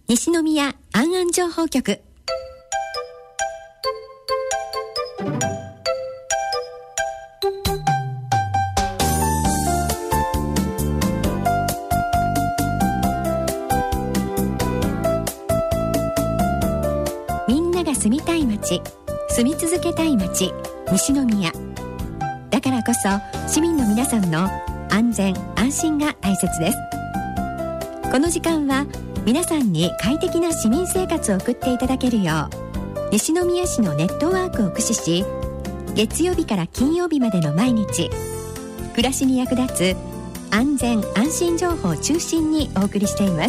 西宮安安情報局。みんなが住みたい街、住み続けたい街、西宮。だからこそ市民の皆さんの安全安心が大切です。この時間は皆さんに快適な市民生活を送っていただけるよう、西宮市のネットワークを駆使し、月曜日から金曜日までの毎日、暮らしに役立つ安全安心情報を中心にお送りしています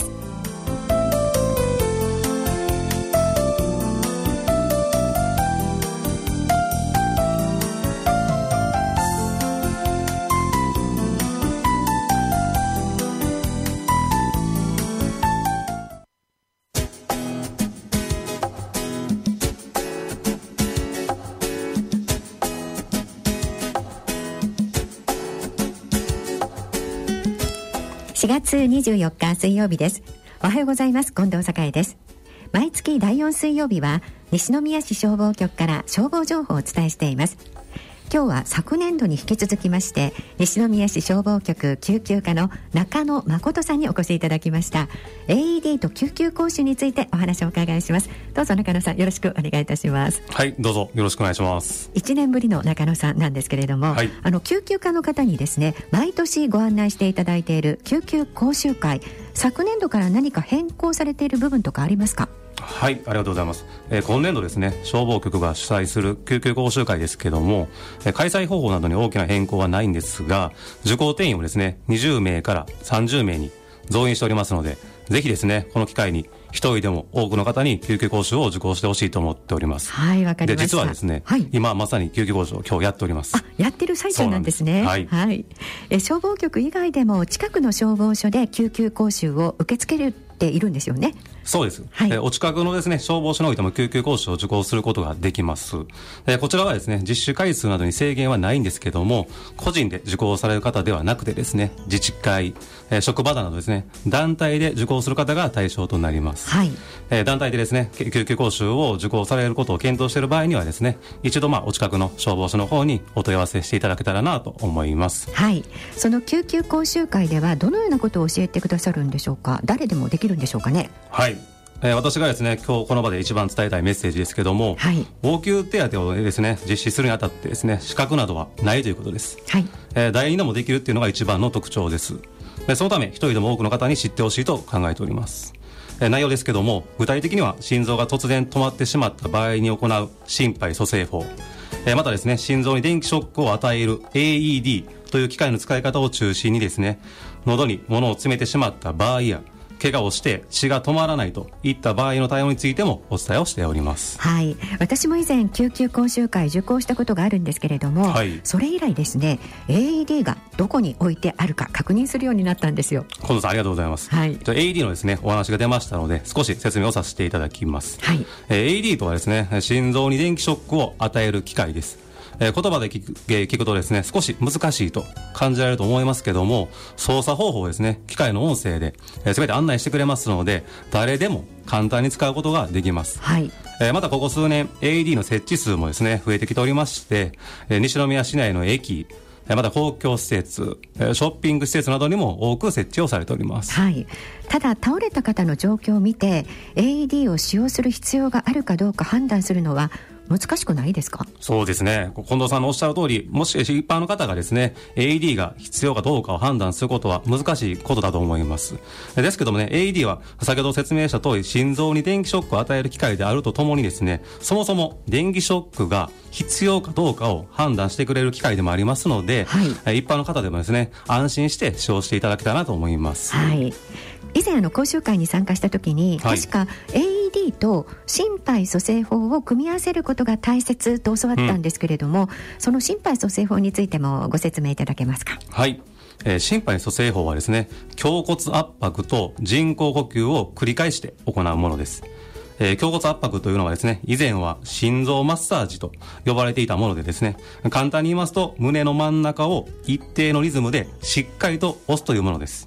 。4月24日水曜日です。おはようございます。近藤栄です。毎月第4水曜日は西宮市消防局から消防情報をお伝えしています。今日は昨年度に引き続きまして、西宮市消防局救急課の中野誠さんにお越しいただきました。 AED と救急講習についてお話をお伺いします。どうぞ中野さん、よろしくお願いいたします。 はい、どうぞよろしくお願いします。 1年ぶりの中野さんなんですけれども、はい、救急課の方にですね、毎年ご案内していただいている救急講習会、昨年度から何か変更されている部分とかありますか？ はい、ありがとうございます。今年度ですね、消防局が主催する救急講習会ですけども、開催方法などに大きな変更はないんですが、受講定員をですね、20名から30名に増員しておりますので、ぜひですね、この機会に一人でも多くの方に救急講習を受講してほしいと思っております。 はい、わかりました。 で、実はですね、はい、今まさに救急講習を今日やっております。 やってる最中なんですね。 はい、 はい。消防局以外でも近くの消防署で救急講習を受け付けているんですよね。 そうです、 はい。 お近くのですね、消防署においても救急講習を受講することができます。こちらはですね、実施回数などに制限はないんですけども、個人で受講される方ではなくてですね、自治会、職場などですね、団体で受講する方が対象となります。 はい。 団体でですね、救急講習を受講されることを検討している場合にはですね、一度お近くの消防署の方にお問い合わせしていただけたらなと思います。 はい。その救急講習会ではどのようなことを教えてくださるんでしょうか？誰でもできるんでしょうかね？ はい。私がですね、今日この場で一番伝えたいメッセージですけども、はい、応急手当をですね、実施するにあたってですね、資格などはないということです。はい。誰にでもできるっていうのが一番の特徴です。そのため、一人でも多くの方に知ってほしいと考えております。内容ですけども、具体的には心臓が突然止まってしまった場合に行う心肺蘇生法、またですね、心臓に電気ショックを与える AED という機械の使い方を中心にですね、喉に物を詰めてしまった場合や、怪我をして血が止まらないといった場合の対応についてもお伝えをしております。 はい。私も以前救急講習会受講したことがあるんですけれども、はい、それ以来ですね、 AED がどこに置いてあるか確認するようになったんですよ。 近藤さん、ありがとうございます。はい、AED のですね、お話が出ましたので少し説明をさせていただきます。はい。AED とはですね、心臓に電気ショックを与える機械です。言葉で聞くとですね、少し難しいと感じられると思いますけども、操作方法をですね、機械の音声で全て案内してくれますので、誰でも簡単に使うことができます。はい。またここ数年 AED の設置数もですね、増えてきておりまして、西宮市内の駅、また公共施設、ショッピング施設などにも多く設置をされております。 はい。ただ倒れた方の状況を見て AED を使用する必要があるかどうか判断するのは難しくないですか？ そうですね、近藤さんのおっしゃる通り、もし一般の方がですね AED が必要かどうかを判断することは難しいことだと思います。ですけどもね、 AED は先ほど説明した通り、心臓に電気ショックを与える機械であるとともにですね、そもそも電気ショックが必要かどうかを判断してくれる機械でもありますので、はい、一般の方でもですね、安心して使用していただけたらなと思います。 はい。以前講習会に参加した時に、はい、確か AED と心肺蘇生法を組み合わせることが大切と教わったんですけれども、その心肺蘇生法についてもご説明いただけますか？ はい。心肺蘇生法はですね、胸骨圧迫と人工呼吸を繰り返して行うものです。胸骨圧迫というのはですね、以前は心臓マッサージと呼ばれていたものでですね、簡単に言いますと、胸の真ん中を一定のリズムでしっかりと押すというものです。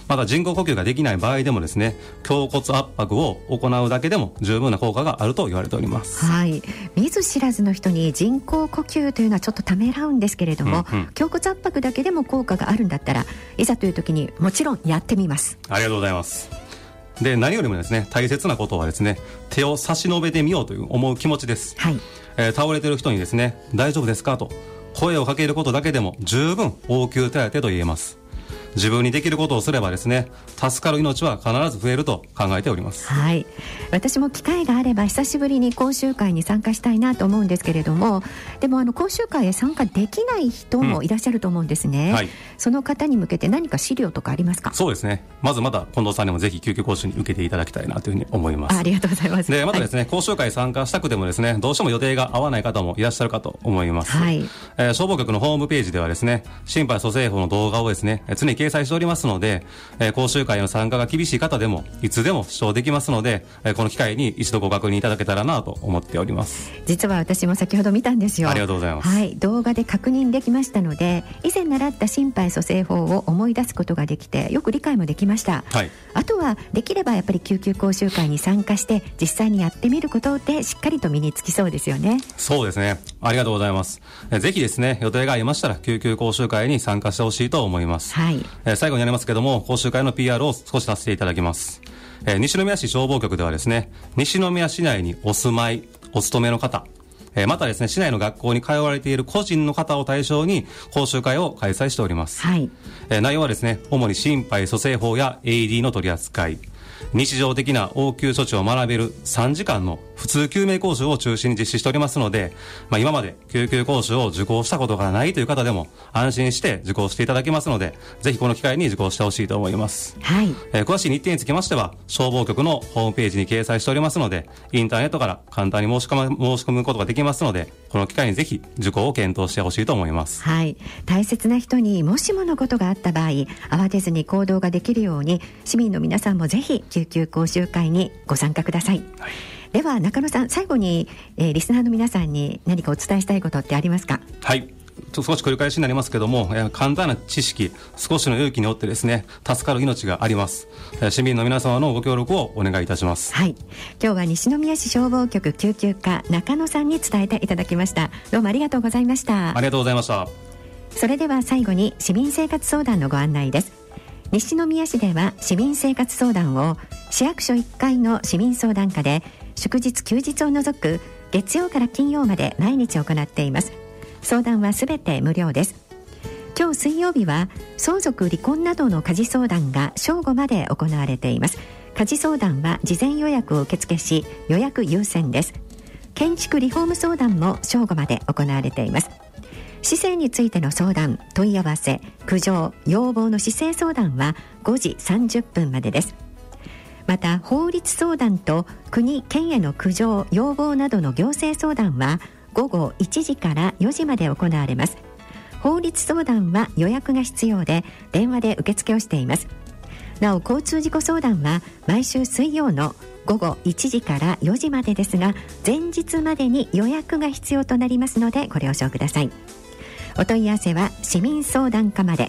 また人工呼吸ができない場合でもですね、胸骨圧迫を行うだけでも十分な効果があると言われております。 はい、見ず知らずの人に人工呼吸というのはちょっとためらうんですけれども、胸骨圧迫だけでも効果があるんだったら、いざという時にもちろんやってみます。 ありがとうございます。で、何よりもですね、大切なことはですね、手を差し伸べてみようという思う気持ちです。はい。倒れている人にですね、大丈夫ですかと声をかけることだけでも十分応急手当と言えます。自分にできることをすればですね、助かる命は必ず増えると考えております。 はい、私も機会があれば久しぶりに講習会に参加したいなと思うんですけれども、でも講習会へ参加できない人もいらっしゃると思うんですね。はい、その方に向けて何か資料とかありますか？ そうですね、まず近藤さんにもぜひ救急講習に受けていただきたいなというふうに思います。 ありがとうございます。 で、またですね、講習会参加したくてもですね、どうしても予定が合わない方もいらっしゃるかと思います。はい、消防局のホームページではですね、心肺蘇生法の動画をですね、常に掲載しておりますので、講習会の参加が厳しい方でもいつでも視聴できますので、この機会に一度ご確認いただけたらなと思っております。 実は私も先ほど見たんですよ。 ありがとうございます。 はい、動画で確認できましたので、以前習った心肺蘇生法を思い出すことができて、よく理解もできました。はい、あとはできればやっぱり救急講習会に参加して実際にやってみることでしっかりと身につきそうですよね。 そうですね、ありがとうございます。ぜひですね、予定がありましたら救急講習会に参加してほしいと思います。はい、最後になりますけども、講習会の PR を少しさせていただきます。西宮市消防局ではですね、西宮市内にお住まいお勤めの方、またですね、市内の学校に通われている個人の方を対象に講習会を開催しております。はい、内容はですね、主に心肺蘇生法や AED の取り扱い、日常的な応急処置を学べる3時間の普通救命講習を中心に実施しておりますので、今まで救急講習を受講したことがないという方でも安心して受講していただけますので、ぜひこの機会に受講してほしいと思います。はい、詳しい日程につきましては消防局のホームページに掲載しておりますので、インターネットから簡単に申し込むことができますので、この機会にぜひ受講を検討してほしいと思います。 はい、大切な人にもしものことがあった場合、慌てずに行動ができるように市民の皆さんもぜひ救急講習会にご参加ください。はい、では中野さん、最後に、リスナーの皆さんに何かお伝えしたいことってありますか？ はい、少し繰り返しになりますけども、簡単な知識、少しの勇気によってですね、助かる命があります。市民の皆様のご協力をお願いいたします。 はい、今日は西宮市消防局救急課中野さんに伝えていただきました。どうもありがとうございました。 ありがとうございました。 それでは最後に市民生活相談のご案内です。西宮市では市民生活相談を市役所1階の市民相談課で祝日休日を除く月曜から金曜まで毎日行っています。相談はすべて無料です。今日水曜日は相続離婚などの家事相談が正午まで行われています。家事相談は事前予約を受付し、予約優先です。建築リフォーム相談も正午まで行われています。市政についての相談、問い合わせ、苦情、要望の市政相談は5時30分までです。また法律相談と国・県への苦情・要望などの行政相談は午後1時から4時まで行われます。法律相談は予約が必要で電話で受付をしています。なお交通事故相談は毎週水曜の午後1時から4時までですが、前日までに予約が必要となりますのでご了承ください。お問い合わせは市民相談課まで。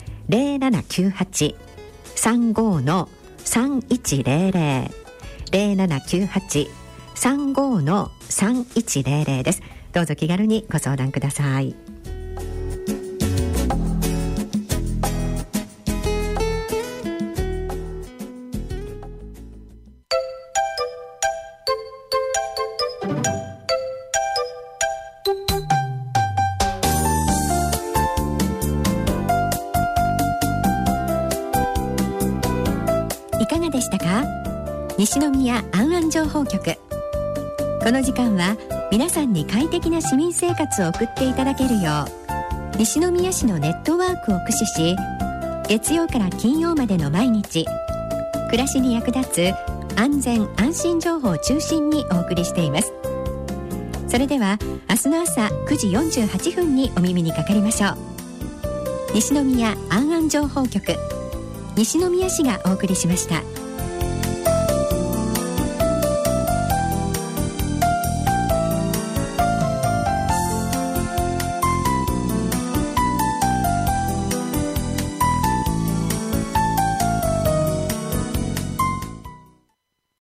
0798-35-3100 0798-35-3100 です。どうぞ気軽にご相談ください。いかがでしたか？西宮安安情報局。この時間は皆さんに快適な市民生活を送っていただけるよう、西宮市のネットワークを駆使し、月曜から金曜までの毎日、暮らしに役立つ安全安心情報を中心にお送りしています。それでは明日の朝9時48分にお耳にかかりましょう。西宮安安情報局、西宮市がお送りしました。